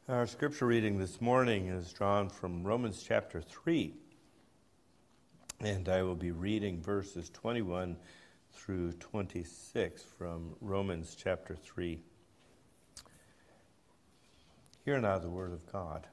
Our scripture reading this morning is drawn from Romans chapter 3, and I will be reading verses 21 through 26 from Romans chapter 3. Hear now the word of God.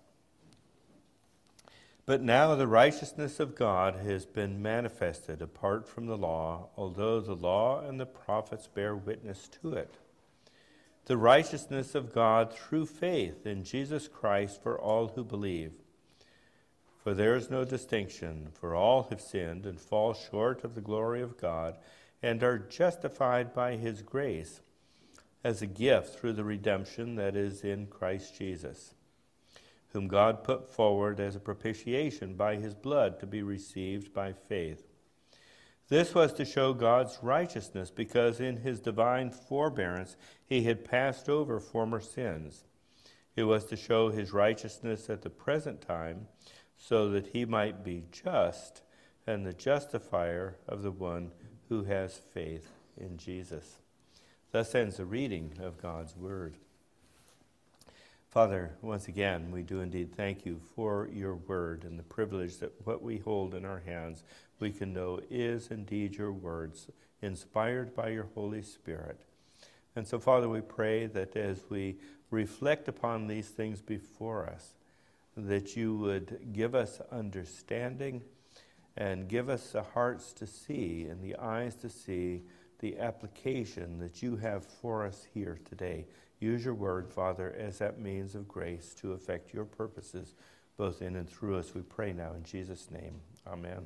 But now the righteousness of God has been manifested apart from the law, although the law and the prophets bear witness to it. The righteousness of God through faith in Jesus Christ for all who believe. For there is no distinction, for all have sinned and fall short of the glory of God, and are justified by his grace as a gift through the redemption that is in Christ Jesus, whom God put forward as a propitiation by his blood to be received by faith. This was to show God's righteousness, because in his divine forbearance he had passed over former sins. It was to show his righteousness at the present time, so that he might be just and the justifier of the one who has faith in Jesus. Thus ends the reading of God's word. Father, once again, we do indeed thank you for your word and the privilege that what we hold in our hands we can know is indeed your words, inspired by your Holy Spirit. And so, Father, we pray that as we reflect upon these things before us, that you would give us understanding and give us the hearts to see and the eyes to see the application that you have for us here today. Use your word, Father, as that means of grace to effect your purposes, both in and through us. We pray now in Jesus' name. Amen.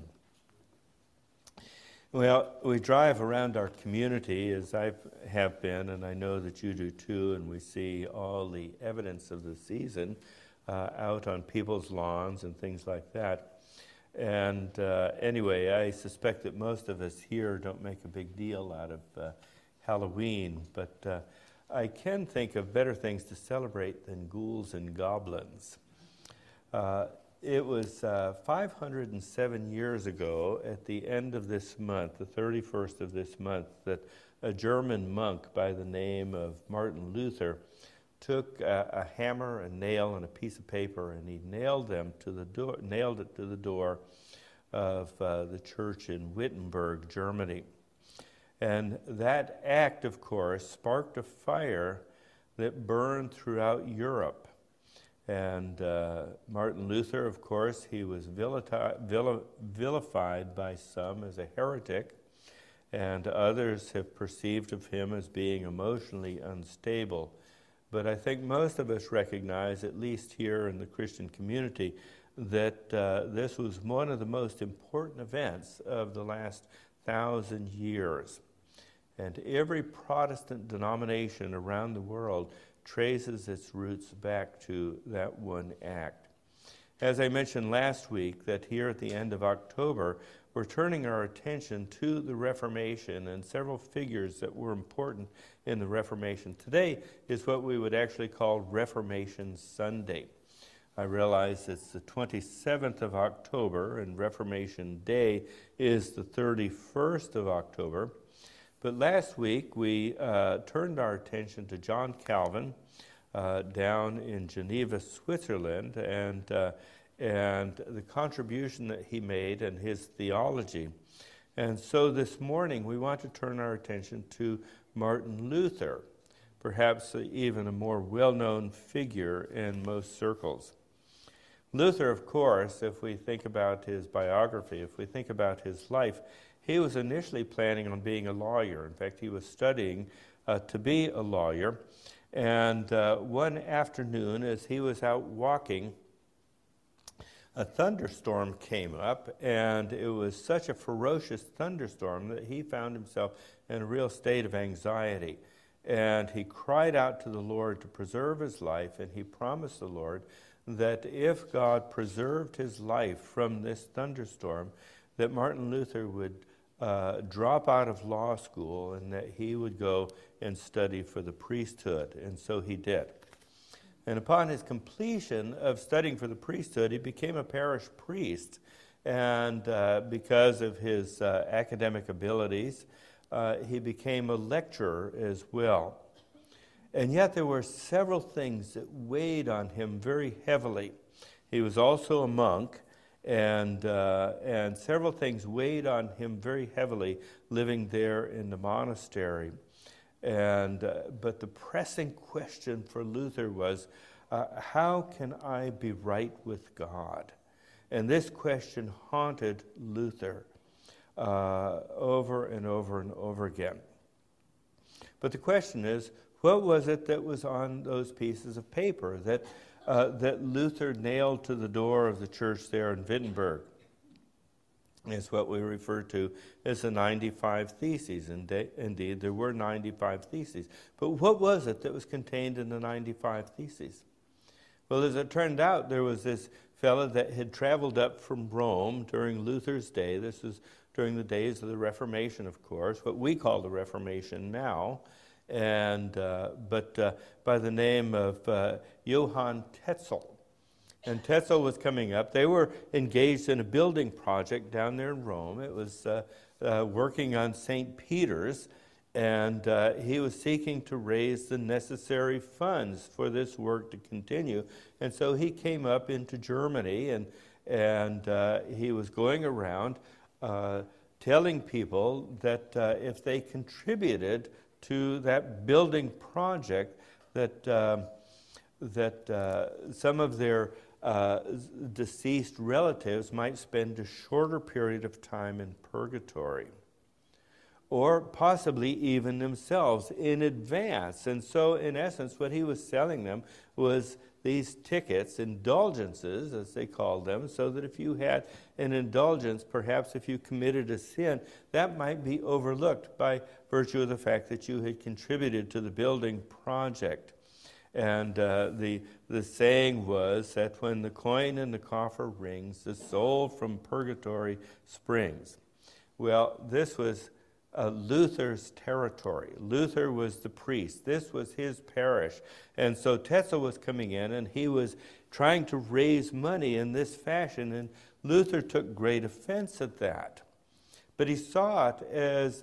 Well, we drive around our community, as I have been, and I know that you do too, and we see all the evidence of the season out on people's lawns and things like that. And anyway, I suspect that most of us here don't make a big deal out of Halloween, but I can think of better things to celebrate than ghouls and goblins. It was 507 years ago, at the end of this month, the 31st of this month, that a German monk by the name of Martin Luther took a hammer, a nail, and a piece of paper, and he nailed it to the door of the church in Wittenberg, Germany. And that act, of course, sparked a fire that burned throughout Europe. And Martin Luther, of course, he was vilified by some as a heretic, and others have perceived of him as being emotionally unstable. But I think most of us recognize, at least here in the Christian community, that this was one of the most important events of the last 1,000 years. And every Protestant denomination around the world traces its roots back to that one act. As I mentioned last week, that here at the end of October, we're turning our attention to the Reformation and several figures that were important in the Reformation. Today is what we would actually call Reformation Sunday. I realize it's the 27th of October, and Reformation Day is the 31st of October. But last week, we turned our attention to John Calvin down in Geneva, Switzerland, and the contribution that he made and his theology. And so this morning, we want to turn our attention to Martin Luther, perhaps even a more well-known figure in most circles. Luther, of course, if we think about his biography, if we think about his life, he was initially planning on being a lawyer. In fact, he was studying to be a lawyer. And one afternoon, as he was out walking, a thunderstorm came up, and it was such a ferocious thunderstorm that he found himself in a real state of anxiety. And he cried out to the Lord to preserve his life, and he promised the Lord that if God preserved his life from this thunderstorm, that Martin Luther would drop out of law school and that he would go and study for the priesthood. And so he did. And upon his completion of studying for the priesthood, he became a parish priest. And because of his academic abilities, he became a lecturer as well. And yet there were several things that weighed on him very heavily. He was also a monk, and several things weighed on him very heavily living there in the monastery. But the pressing question for Luther was, how can I be right with God? And this question haunted Luther over and over and over again. But the question is, what was it that was on those pieces of paper that Luther nailed to the door of the church there in Wittenberg? It's what we refer to as the 95 Theses. Indeed, there were 95 Theses. But what was it that was contained in the 95 Theses? Well, as it turned out, there was this fellow that had traveled up from Rome during Luther's day. This was during the days of the Reformation, of course, what we call the Reformation now. But by the name of Johann Tetzel. And Tetzel was coming up. They were engaged in a building project down there in Rome. It was working on St. Peter's, and he was seeking to raise the necessary funds for this work to continue. And so he came up into Germany, and he was going around telling people that if they contributed to that building project, that some of their deceased relatives might spend a shorter period of time in purgatory, or possibly even themselves in advance. And so, in essence, what he was selling them was these tickets, indulgences, as they called them, so that if you had an indulgence, perhaps if you committed a sin, that might be overlooked by virtue of the fact that you had contributed to the building project. And the saying was that when the coin in the coffer rings, the soul from purgatory springs. Well, this was Luther's territory. Luther was the priest. This was his parish. And so Tetzel was coming in, and he was trying to raise money in this fashion, and Luther took great offense at that. But he saw it as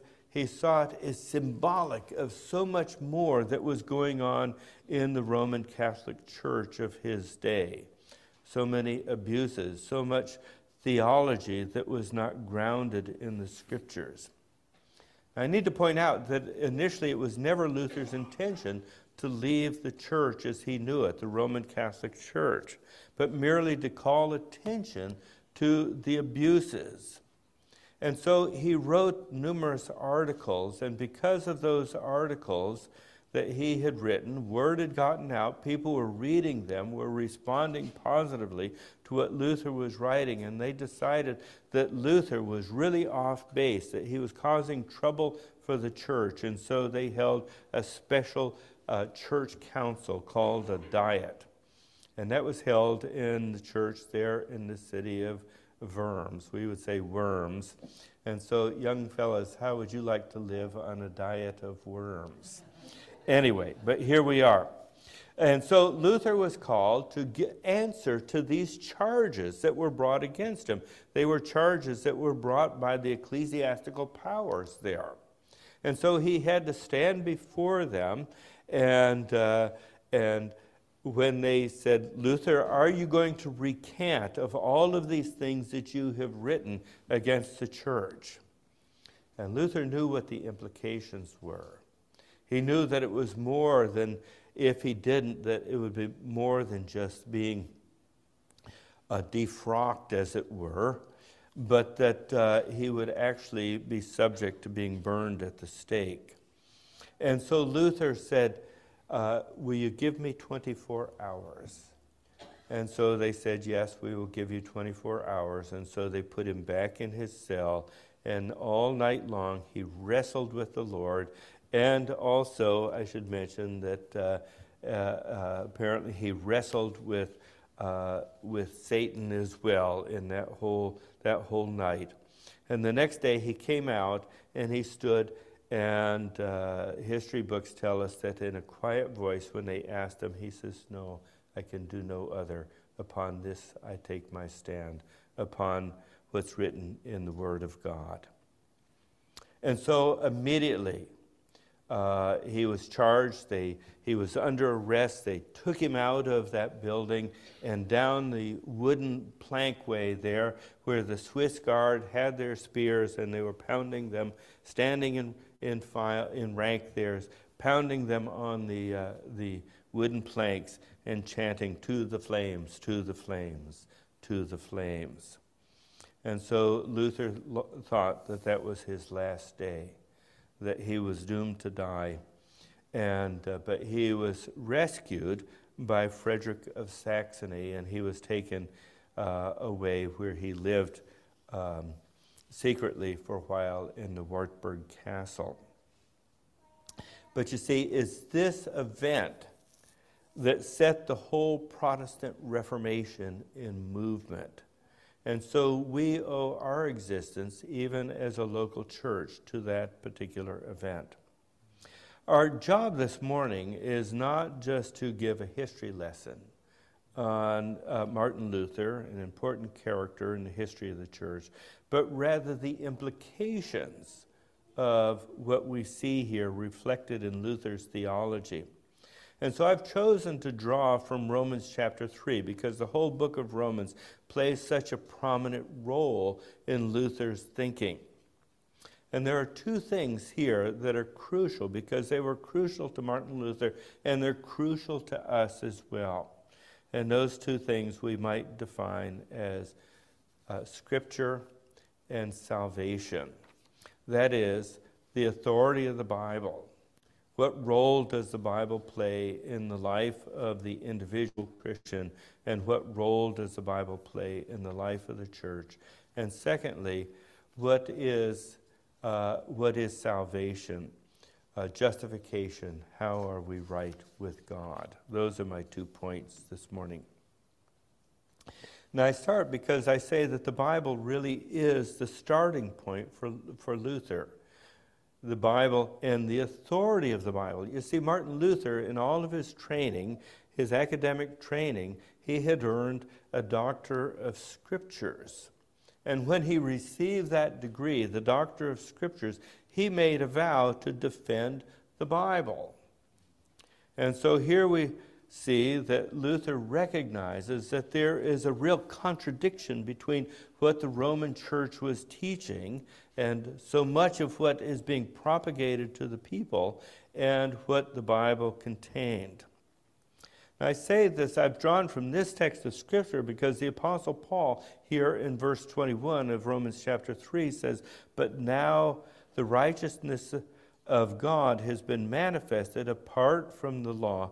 symbolic of so much more that was going on in the Roman Catholic Church of his day. So many abuses, so much theology that was not grounded in the Scriptures. I need to point out that initially it was never Luther's intention to leave the church as he knew it, the Roman Catholic Church, but merely to call attention to the abuses. And so he wrote numerous articles, and because of those articles that he had written, word had gotten out, people were reading them, were responding positively to what Luther was writing, and they decided that Luther was really off base, that he was causing trouble for the church, and so they held a special church council called a Diet. And that was held in the church there in the city of Worms. We would say Worms. And so, young fellas, how would you like to live on a diet of worms? Anyway, but here we are. And so Luther was called to answer to these charges that were brought against him. They were charges that were brought by the ecclesiastical powers there. And so he had to stand before them, and when they said, Luther, are you going to recant of all of these things that you have written against the church? And Luther knew what the implications were. He knew that it was more than, if he didn't, that it would be more than just being defrocked, as it were, but that he would actually be subject to being burned at the stake. And so Luther said, will you give me 24 hours? And so they said, yes, we will give you 24 hours. And so they put him back in his cell, and all night long he wrestled with the Lord. And also, I should mention that apparently he wrestled with Satan as well in that whole night. And the next day he came out and he stood, and history books tell us that in a quiet voice, when they asked him, he says, "No, I can do no other. Upon this I take my stand, upon what's written in the Word of God." And so immediately, He was charged. He was under arrest. They took him out of that building and down the wooden plankway there where the Swiss guard had their spears and they were pounding them, standing in rank there, pounding them on the wooden planks and chanting, "To the flames, to the flames, to the flames." And so Luther thought that that was his last day, that he was doomed to die. But he was rescued by Frederick of Saxony, and he was taken away where he lived secretly for a while in the Wartburg Castle. But you see, it's this event that set the whole Protestant Reformation in movement. And so we owe our existence, even as a local church, to that particular event. Our job this morning is not just to give a history lesson on Martin Luther, an important character in the history of the church, but rather the implications of what we see here reflected in Luther's theology. And so I've chosen to draw from Romans chapter 3 because the whole book of Romans plays such a prominent role in Luther's thinking. And there are two things here that are crucial because they were crucial to Martin Luther and they're crucial to us as well. And those two things we might define as Scripture and salvation. That is, the authority of the Bible. What role does the Bible play in the life of the individual Christian, and what role does the Bible play in the life of the church? And secondly, what is salvation, justification? How are we right with God? Those are my 2 points this morning. Now I start because I say that the Bible really is the starting point for Luther. The Bible and the authority of the Bible. You see, Martin Luther, in all of his training, his academic training, he had earned a Doctor of Scriptures. And when he received that degree, the Doctor of Scriptures, he made a vow to defend the Bible. And so here we see that Luther recognizes that there is a real contradiction between what the Roman Church was teaching and so much of what is being propagated to the people and what the Bible contained. Now I say this, I've drawn from this text of Scripture because the Apostle Paul here in verse 21 of Romans chapter 3 says, "But now the righteousness of God has been manifested apart from the law,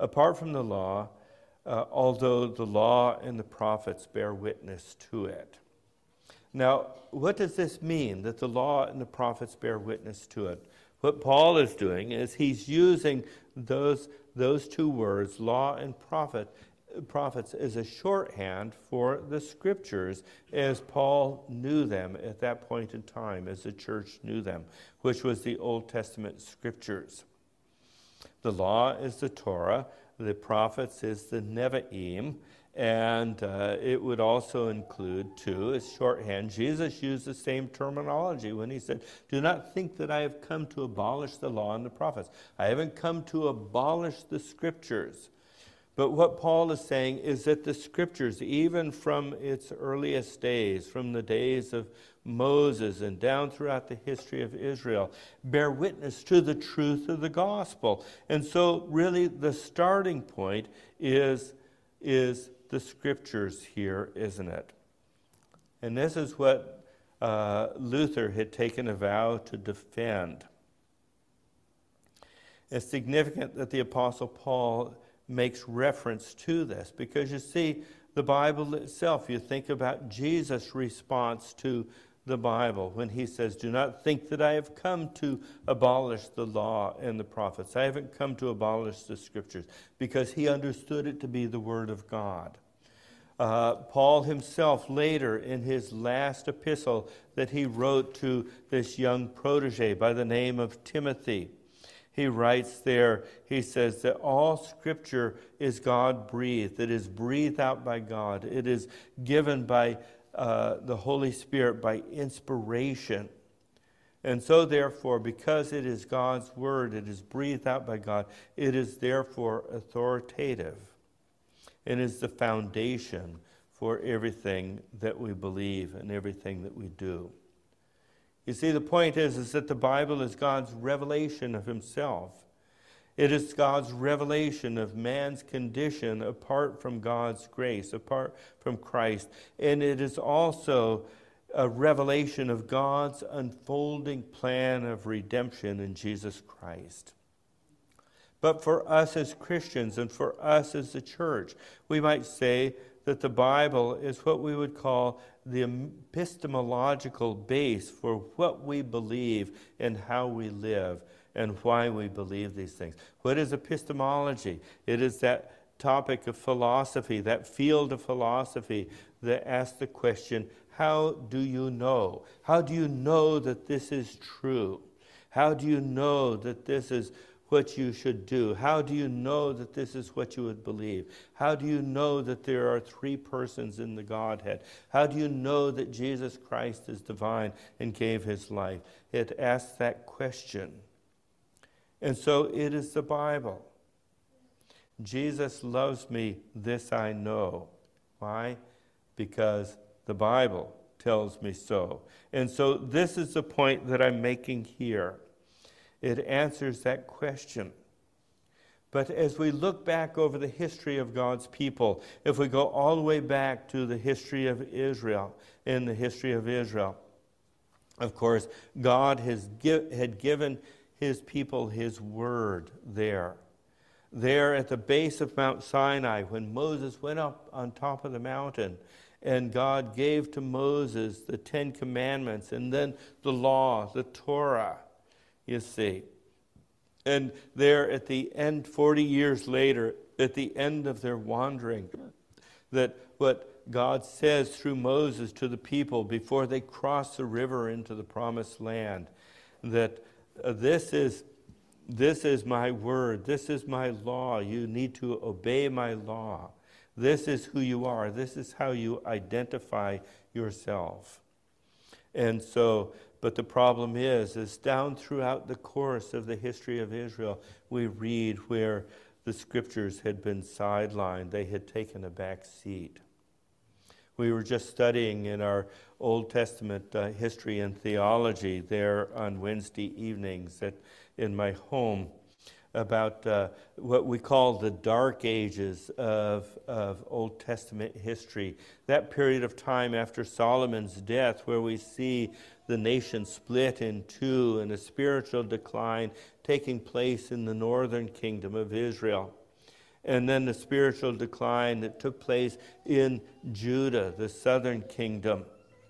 although the law and the prophets bear witness to it." Now, what does this mean, that the law and the prophets bear witness to it? What Paul is doing is he's using those two words, law and prophets, as a shorthand for the Scriptures as Paul knew them at that point in time, as the church knew them, which was the Old Testament Scriptures. The law is the Torah, the prophets is the Nevi'im, and it would also include, too, as shorthand, Jesus used the same terminology when he said, "Do not think that I have come to abolish the law and the prophets." I haven't come to abolish the Scriptures. But what Paul is saying is that the Scriptures, even from its earliest days, from the days of Moses and down throughout the history of Israel, bear witness to the truth of the gospel. And so really the starting point is the Scriptures here, isn't it? And this is what Luther had taken a vow to defend. It's significant that the Apostle Paul makes reference to this because, you see, the Bible itself, you think about Jesus' response to the Bible when he says, "Do not think that I have come to abolish the law and the prophets." I haven't come to abolish the Scriptures, because he understood it to be the Word of God. Paul himself later in his last epistle that he wrote to this young protege by the name of Timothy, he writes there, he says that all Scripture is God-breathed. It is breathed out by God. It is given by the Holy Spirit by inspiration. And so therefore, because it is God's word, it is breathed out by God, it is therefore authoritative and is the foundation for everything that we believe and everything that we do. You see, the point is that the Bible is God's revelation of himself. It is God's revelation of man's condition apart from God's grace, apart from Christ. And it is also a revelation of God's unfolding plan of redemption in Jesus Christ. But for us as Christians and for us as the church, we might say that the Bible is what we would call the epistemological base for what we believe and how we live and why we believe these things. What is epistemology? It is that topic of philosophy, that field of philosophy that asks the question, how do you know? How do you know that this is true? How do you know that this is what you should do? How do you know that this is what you would believe? How do you know that there are three persons in the Godhead? How do you know that Jesus Christ is divine and gave his life? It asks that question. And so it is the Bible. Jesus loves me, this I know. Why? Because the Bible tells me so. And so this is the point that I'm making here. It answers that question. But as we look back over the history of God's people, if we go all the way back to the history of Israel, in the history of Israel, of course, God had given his people his word there. There at the base of Mount Sinai, when Moses went up on top of the mountain, and God gave to Moses the 10 Commandments, and then the law, the Torah, you see. And there at the end, 40 years later, at the end of their wandering, that what God says through Moses to the people before they cross the river into the promised land, that this is my word, this is my law, you need to obey my law. This is who you are. This is how you identify yourself. And so, but the problem is down throughout the course of the history of Israel, we read where the scriptures had been sidelined. They had taken a back seat. We were just studying in our Old Testament history and theology there on Wednesday evenings in my home, about what we call the dark ages of Old Testament history. That period of time after Solomon's death, where we see the nation split in two and a spiritual decline taking place in the northern kingdom of Israel. And then the spiritual decline that took place in Judah, the southern kingdom.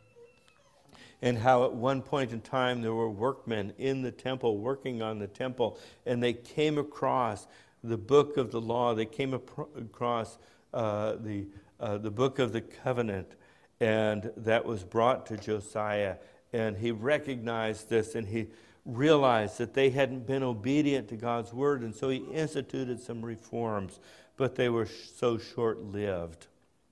And how at one point in time there were workmen in the temple working on the temple, and they came across the book of the law. They came across the book of the covenant, and that was brought to Josiah. And he recognized this, and he realized that they hadn't been obedient to God's word, and so he instituted some reforms, but they were so short-lived.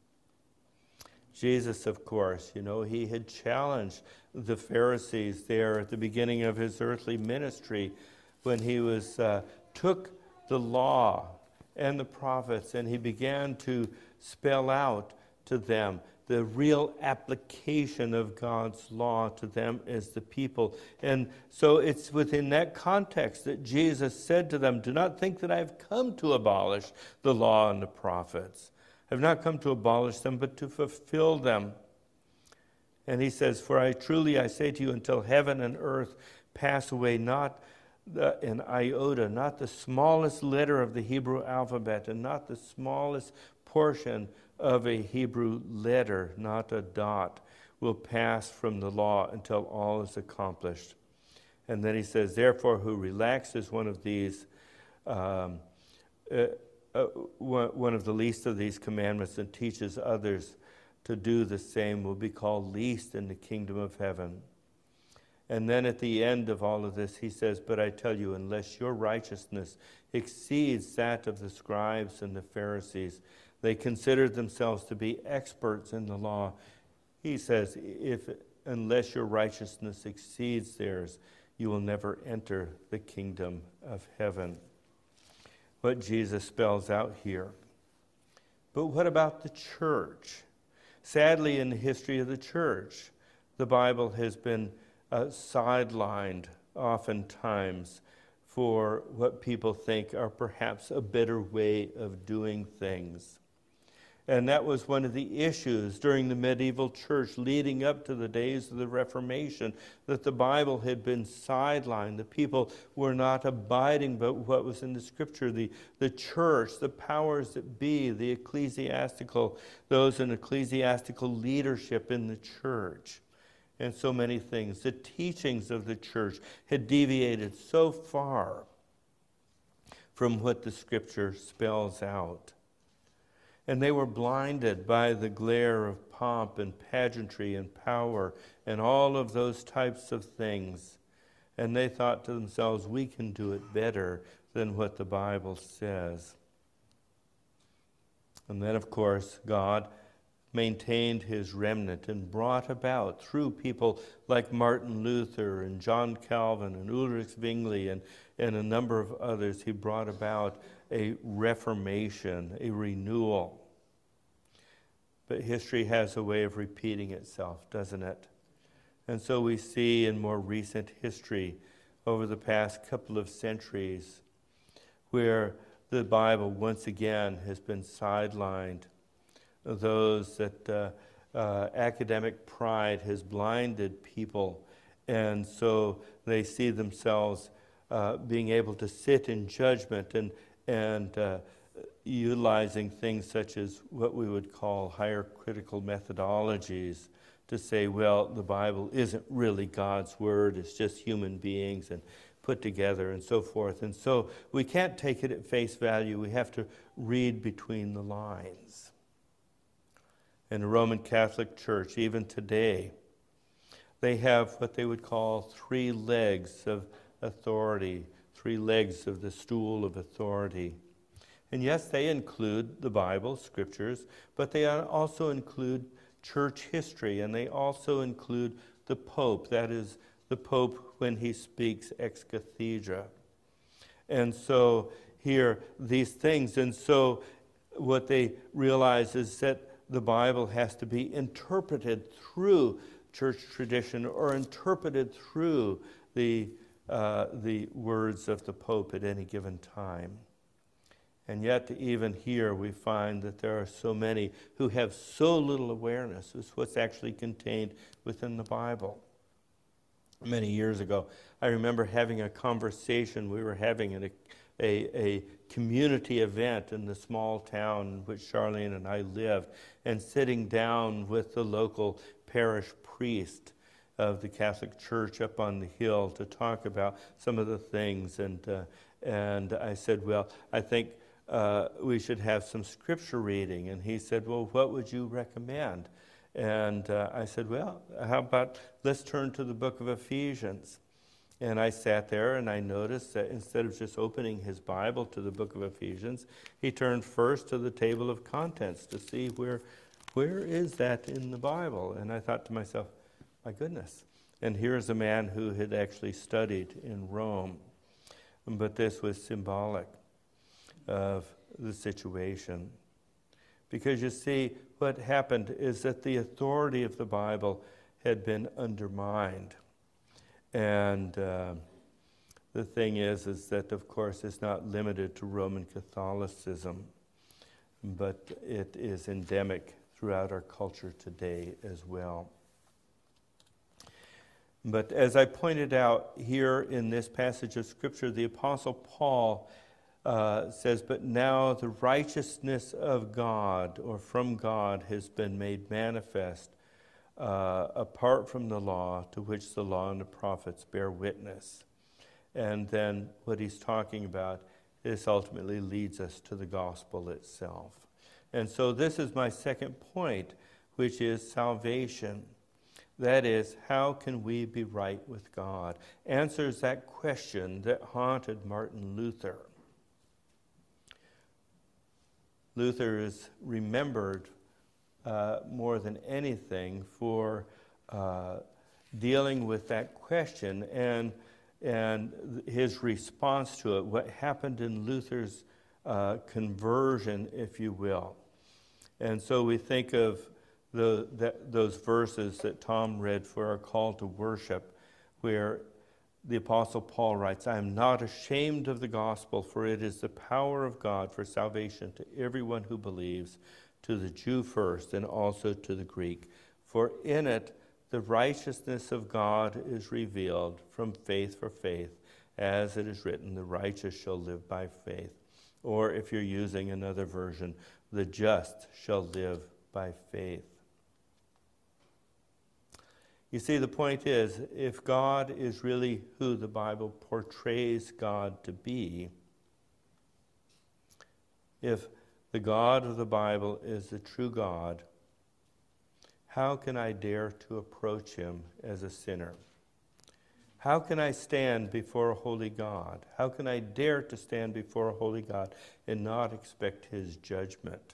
Jesus, of course, he had challenged the Pharisees there at the beginning of his earthly ministry when he took the law and the prophets and he began to spell out to them the real application of God's law to them as the people. And so it's within that context that Jesus said to them, "Do not think that I have come to abolish the law and the prophets. I have not come to abolish them, but to fulfill them." And he says, "For I say to you, until heaven and earth pass away, not an iota, not the smallest letter of the Hebrew alphabet, and not the smallest portion of a Hebrew letter, not a dot, will pass from the law until all is accomplished." And then he says, "Therefore, who relaxes one of these, one of the least of these commandments and teaches others to do the same will be called least in the kingdom of heaven." And then at the end of all of this, he says, "But I tell you, unless your righteousness exceeds that of the scribes and the Pharisees," they considered themselves to be experts in the law. He says, if unless your righteousness exceeds theirs, you will never enter the kingdom of heaven. What Jesus spells out here. But what about the church? Sadly, in the history of the church, the Bible has been sidelined oftentimes for what people think are perhaps a better way of doing things. And that was one of the issues during the medieval church leading up to the days of the Reformation, that the Bible had been sidelined. The people were not abiding by what was in the Scripture. The church, the powers that be, the ecclesiastical, those in ecclesiastical leadership in the church, and so many things. The teachings of the church had deviated so far from what the Scripture spells out. And they were blinded by the glare of pomp and pageantry and power and all of those types of things. And they thought to themselves, we can do it better than what the Bible says. And then, of course, God maintained his remnant and brought about through people like Martin Luther and John Calvin and Ulrich Zwingli and a number of others, he brought about a reformation, a renewal. But history has a way of repeating itself, doesn't it? And so we see in more recent history over the past couple of centuries where the Bible once again has been sidelined. Those that academic pride has blinded people, and so they see themselves being able to sit in judgment and utilizing things such as what we would call higher critical methodologies to say, well, the Bible isn't really God's word, it's just human beings and put together and so forth. And so we can't take it at face value. We have to read between the lines. In the Roman Catholic Church, even today, they have what they would call 3 legs of authority, 3 legs of the stool of authority. And yes, they include the Bible, scriptures, but they also include church history, and they also include the Pope, that is, the Pope when he speaks ex cathedra. And so here, these things, and so what they realize is that the Bible has to be interpreted through church tradition or interpreted through the words of the Pope at any given time. And yet, even here, we find that there are so many who have so little awareness as what's actually contained within the Bible. Many years ago, I remember having a conversation. We were having a community event in the small town in which Charlene and I lived, and sitting down with the local parish priest of the Catholic Church up on the hill to talk about some of the things. And I said, well, I think we should have some scripture reading. And he said, well, what would you recommend? And I said, well, how about let's turn to the book of Ephesians. And I sat there and I noticed that instead of just opening his Bible to the book of Ephesians, he turned first to the table of contents to see where is that in the Bible. And I thought to myself, my goodness. And here's a man who had actually studied in Rome. But this was symbolic of the situation. Because you see, what happened is that the authority of the Bible had been undermined. And the thing is that, of course, it's not limited to Roman Catholicism, but it is endemic throughout our culture today as well. But as I pointed out here in this passage of Scripture, the Apostle Paul says, but now the righteousness of God, or from God, has been made manifest apart from the law, to which the law and the prophets bear witness. And then what he's talking about, this ultimately leads us to the gospel itself. And so this is my second point, which is salvation. That is, how can we be right with God? Answers that question that haunted Martin Luther. Luther is remembered more than anything for dealing with that question and his response to it, what happened in Luther's conversion, if you will. And so we think of those verses that Tom read for our call to worship, where the Apostle Paul writes, "I am not ashamed of the gospel, for it is the power of God for salvation to everyone who believes, to the Jew first and also to the Greek. For in it the righteousness of God is revealed from faith for faith, as it is written, the righteous shall live by faith." Or if you're using another version, the just shall live by faith. You see, the point is, if God is really who the Bible portrays God to be, if the God of the Bible is the true God, how can I dare to approach him as a sinner? How can I stand before a holy God? How can I dare to stand before a holy God and not expect his judgment?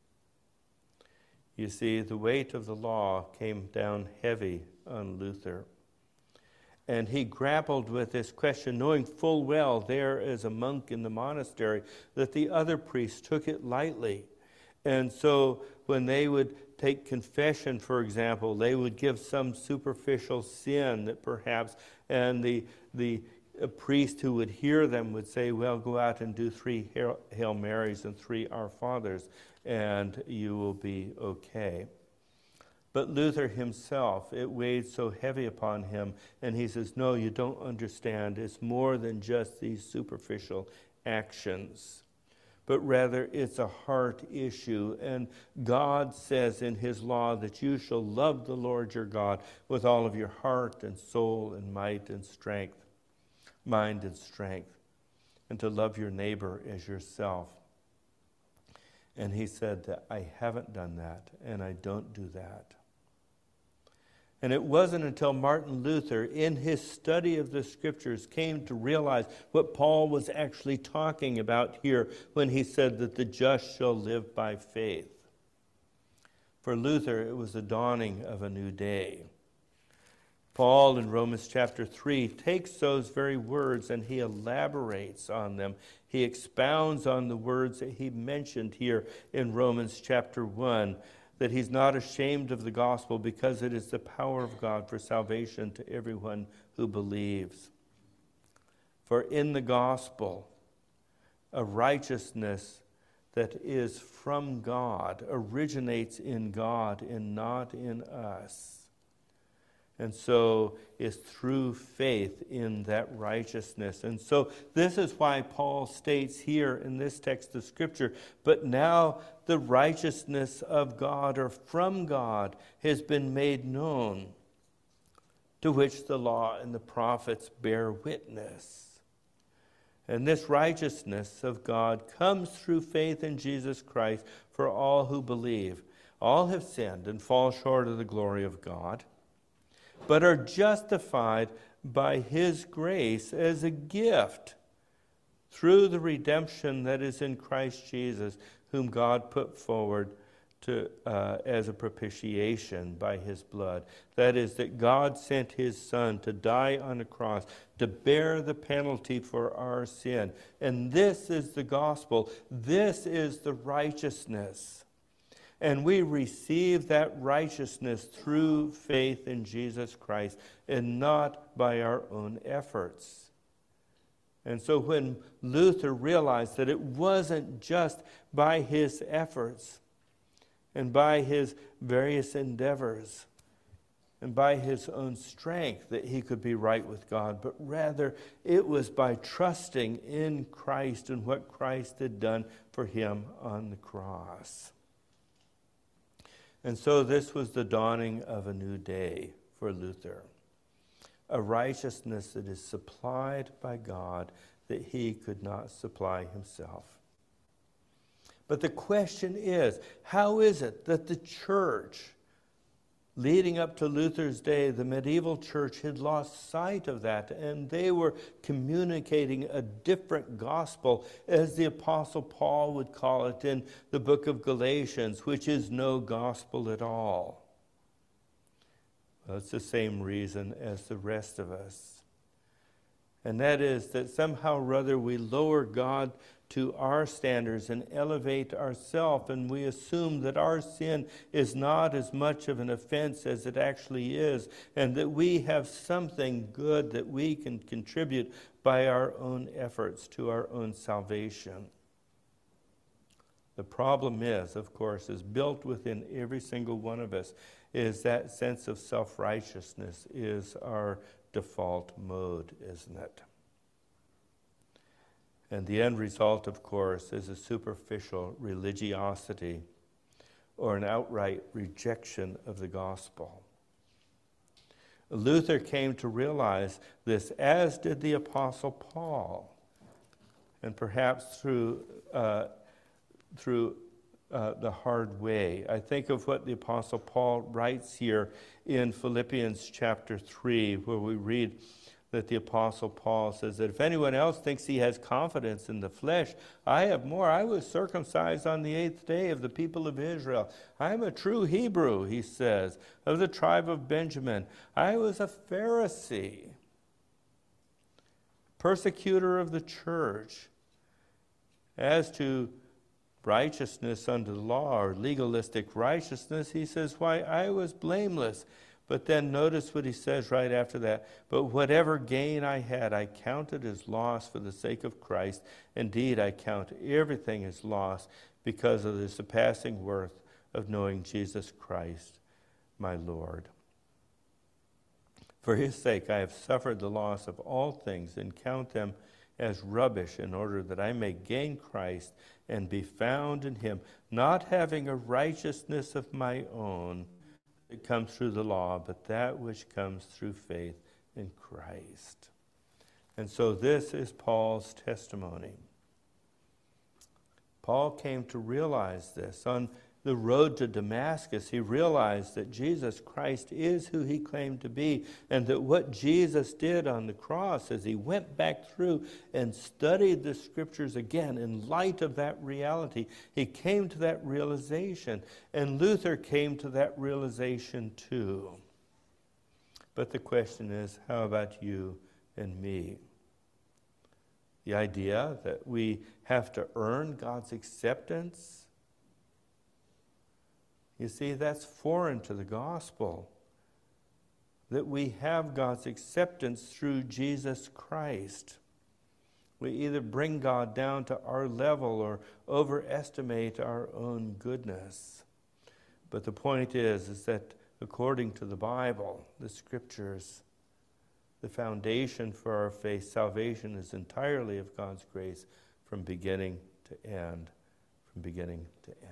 You see, the weight of the law came down heavy on Luther. And he grappled with this question, knowing full well there as a monk in the monastery that the other priests took it lightly. And so when they would take confession, for example, they would give some superficial sin that perhaps, and the priest who would hear them would say, well, go out and do 3 Hail Marys and 3 Our Fathers, and you will be okay. But Luther himself, it weighed so heavy upon him, and he says, no, you don't understand. It's more than just these superficial actions, but rather it's a heart issue. And God says in his law that you shall love the Lord your God with all of your heart and soul and might and strength, mind and strength, and to love your neighbor as yourself. And he said that I haven't done that, and I don't do that. And it wasn't until Martin Luther, in his study of the Scriptures, came to realize what Paul was actually talking about here when he said that the just shall live by faith. For Luther, it was the dawning of a new day. Paul in Romans chapter 3 takes those very words and he elaborates on them. He expounds on the words that he mentioned here in Romans chapter 1, that he's not ashamed of the gospel because it is the power of God for salvation to everyone who believes. For in the gospel, a righteousness that is from God originates in God and not in us. And so it's through faith in that righteousness. And so this is why Paul states here in this text of Scripture, but now the righteousness of God or from God has been made known, to which the law and the prophets bear witness. And this righteousness of God comes through faith in Jesus Christ for all who believe. All have sinned and fall short of the glory of God, but are justified by his grace as a gift through the redemption that is in Christ Jesus, whom God put forward to as a propitiation by his blood. That is, that God sent his Son to die on a cross, to bear the penalty for our sin. And this is the gospel. This is the righteousness. And we receive that righteousness through faith in Jesus Christ and not by our own efforts. And so when Luther realized that it wasn't just by his efforts and by his various endeavors and by his own strength that he could be right with God, but rather it was by trusting in Christ and what Christ had done for him on the cross. And so this was the dawning of a new day for Luther, a righteousness that is supplied by God that he could not supply himself. But the question is, how is it that the church, leading up to Luther's day, the medieval church had lost sight of that, and they were communicating a different gospel, as the Apostle Paul would call it in the book of Galatians, which is no gospel at all. Well, it's the same reason as the rest of us. And that is that somehow or other we lower God to our standards and elevate ourselves, and we assume that our sin is not as much of an offense as it actually is, and that we have something good that we can contribute by our own efforts to our own salvation. The problem is, of course, is built within every single one of us, is that sense of self-righteousness is our default mode, isn't it? And the end result, of course, is a superficial religiosity or an outright rejection of the gospel. Luther came to realize this, as did the Apostle Paul, and perhaps through the hard way. I think of what the Apostle Paul writes here in Philippians chapter 3, where we read that the Apostle Paul says that if anyone else thinks he has confidence in the flesh, I have more. I was circumcised on the 8th day of the people of Israel. I am a true Hebrew, he says, of the tribe of Benjamin. I was a Pharisee, persecutor of the church. As to righteousness under the law, or legalistic righteousness, he says, why, I was blameless. But then notice what he says right after that. But whatever gain I had, I counted as loss for the sake of Christ. Indeed, I count everything as loss because of the surpassing worth of knowing Jesus Christ, my Lord. For his sake, I have suffered the loss of all things and count them as rubbish in order that I may gain Christ and be found in him, not having a righteousness of my own that comes through the law, but that which comes through faith in Christ. And so this is Paul's testimony. Paul came to realize this. On the road to Damascus, he realized that Jesus Christ is who he claimed to be, and that what Jesus did on the cross, as he went back through and studied the scriptures again in light of that reality, he came to that realization. And Luther came to that realization too. But the question is, how about you and me? The idea that we have to earn God's acceptance, you see, that's foreign to the gospel. That we have God's acceptance through Jesus Christ. We either bring God down to our level or overestimate our own goodness. But the point is that according to the Bible, the Scriptures, the foundation for our faith, salvation is entirely of God's grace from beginning to end. From beginning to end.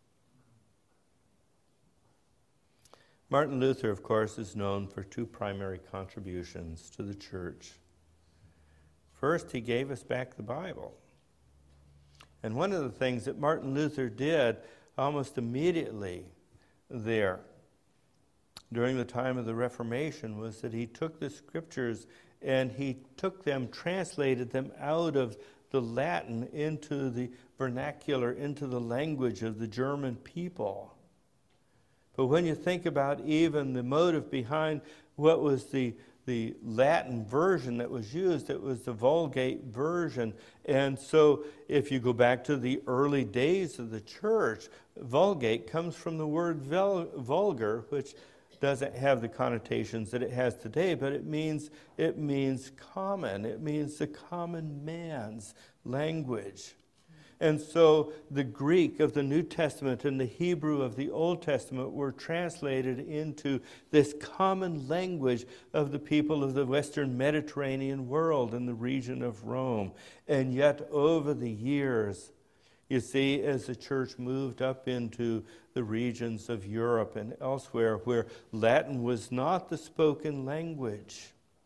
Martin Luther, of course, is known for two primary contributions to the church. First, he gave us back the Bible. And one of the things that Martin Luther did almost immediately there, during the time of the Reformation, was that he took the scriptures and he took them, translated them out of the Latin into the vernacular, into the language of the German people. But when you think about even the motive behind what was the Latin version that was used, it was the Vulgate version. And so if you go back to the early days of the church, Vulgate comes from the word vulgar, which doesn't have the connotations that it has today, but it means common. It means the common man's language. And so the Greek of the New Testament and the Hebrew of the Old Testament were translated into this common language of the people of the Western Mediterranean world and the region of Rome. And yet over the years, you see, as the church moved up into the regions of Europe and elsewhere where Latin was not the spoken language,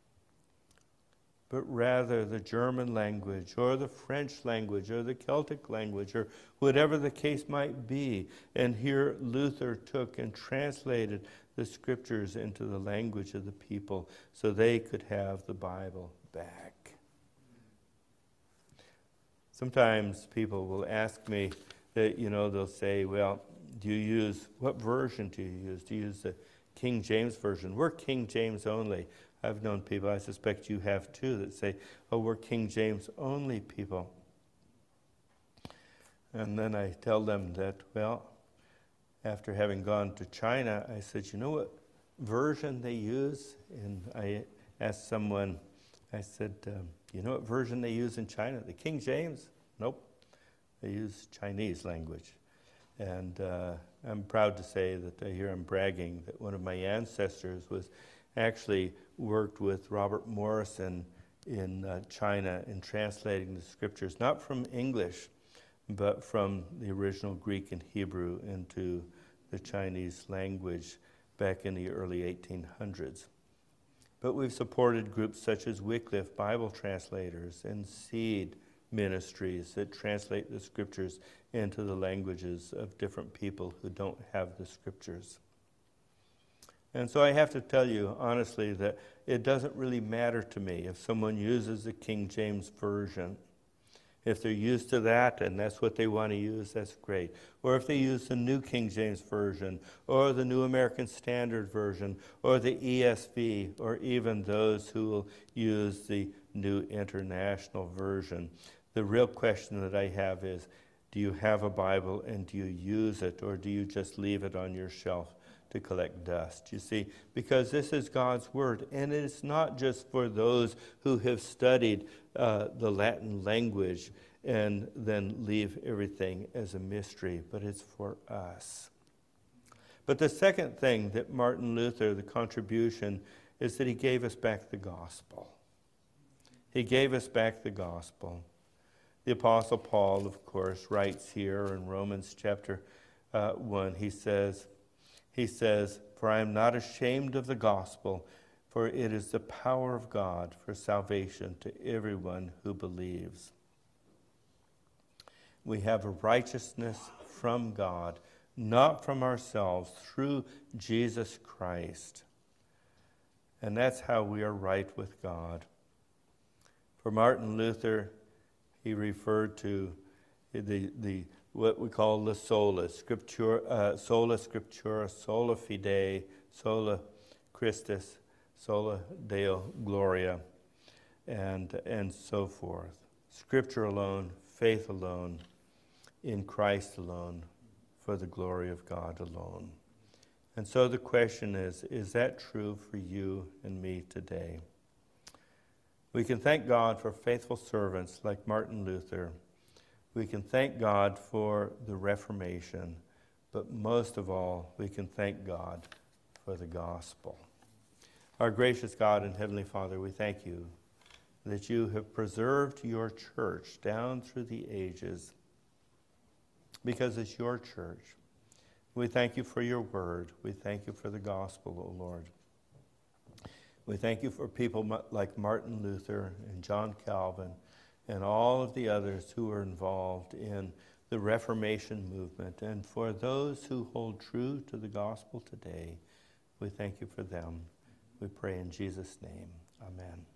but rather the German language or the French language or the Celtic language or whatever the case might be. And here Luther took and translated the scriptures into the language of the people so they could have the Bible back. Sometimes people will ask me that, they'll say, well, what version do you use? Do you use the King James Version. We're King James only. I've known people, I suspect you have too, that say, oh, we're King James only people. And then I tell them that, well, after having gone to China, I said, you know what version they use? And I asked someone, I said, you know what version they use in China? The King James? Nope. They use Chinese language. And I'm proud to say that here I'm bragging that one of my ancestors was actually worked with Robert Morrison in China in translating the scriptures, not from English, but from the original Greek and Hebrew into the Chinese language back in the early 1800s. But we've supported groups such as Wycliffe Bible Translators and Seed Ministries that translate the scriptures into the languages of different people who don't have the scriptures. And so I have to tell you honestly that it doesn't really matter to me if someone uses the King James Version. If they're used to that and that's what they want to use, that's great. Or if they use the New King James Version, or the New American Standard Version, or the ESV, or even those who will use the New International Version. The real question that I have is, do you have a Bible and do you use it, or do you just leave it on your shelf to collect dust? You see, because this is God's Word, and it's not just for those who have studied the Latin language and then leave everything as a mystery, but it's for us. But the second thing that Martin Luther, the contribution, is that he gave us back the gospel. He gave us back the gospel. The Apostle Paul, of course, writes here in Romans chapter 1, he says, "For I am not ashamed of the gospel, for it is the power of God for salvation to everyone who believes." We have a righteousness from God, not from ourselves, through Jesus Christ. And that's how we are right with God. For Martin Luther, he referred to the what we call the sola scriptura, sola scriptura, sola fide, sola Christus, sola Deo gloria, and so forth. Scripture alone, faith alone, in Christ alone, for the glory of God alone. And so the question is that true for you and me today? We can thank God for faithful servants like Martin Luther. We can thank God for the Reformation, but most of all, we can thank God for the gospel. Our gracious God and Heavenly Father, we thank you that you have preserved your church down through the ages because it's your church. We thank you for your word. We thank you for the gospel, O Lord. We thank you for people like Martin Luther and John Calvin and all of the others who were involved in the Reformation movement. And for those who hold true to the gospel today, we thank you for them. We pray in Jesus' name. Amen.